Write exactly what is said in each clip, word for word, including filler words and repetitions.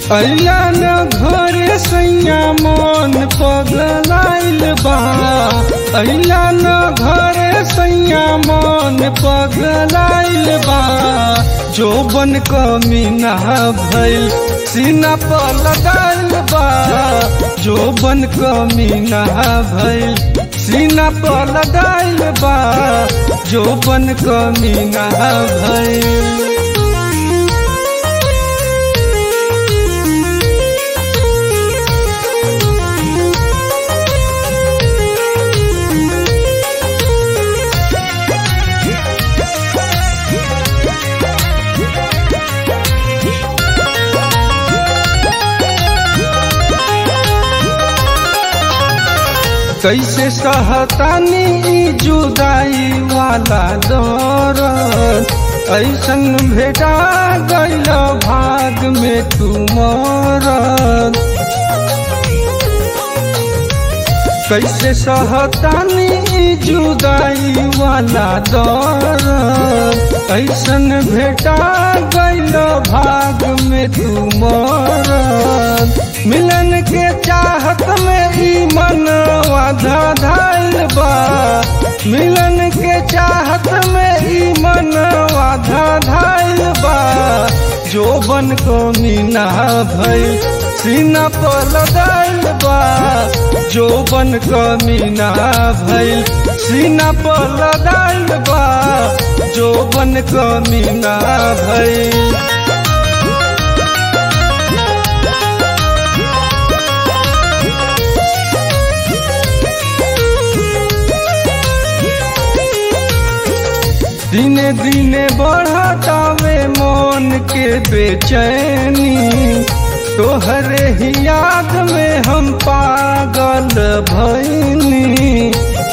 अइला न घरे सैया मन पगलाइल बा। अइला न घरे सैया मन पगलाइल बा। जोबन कमीना भइल सीना पर लगाइल बा। जोबन कमीना भइल सीना पर लगाइल बा। जोबन कमीना भइल। कैसे सहतानी ई जुदाई वाला दौर। ऐसन भेटा गइल भाग में तुमर। कैसे सहतानी ई जुदाई वाला दौर। ऐसन भेटा गइल भाग में तुमर। मिलन के चाहत में ई मनवा धाइल बा। मिलन के चाहत में ई मनवा धाइल बा। जोबन कमीना भइल सीना पर लगाइल बा। जोबन कमीना भइल सीना पर लगाइल बा। जोबन कमीना भइल। दिने दिने बढ़तावे मन के बेचैनी। तोहरे ही याद में हम पागल भइनी।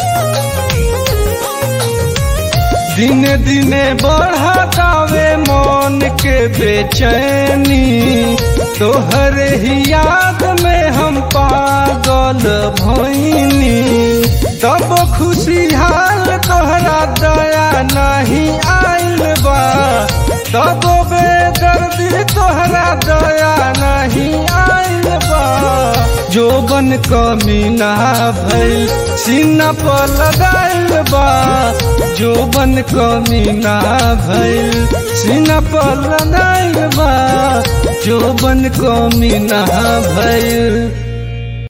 दिने दिने बढ़तावे मन के बेचैनी। तोहरे ही याद में हम पागल भइनी। तब खुशहाल तोहरा दया नहीं आइल बा। तब बेदर्दी तोहरा दया नहीं आइल बा। जोबन कमीना भइल सीना पर लगाइल बा। जोबन कमीना भइल सीना पर लगाइल बा। जोबन कमीना भइल।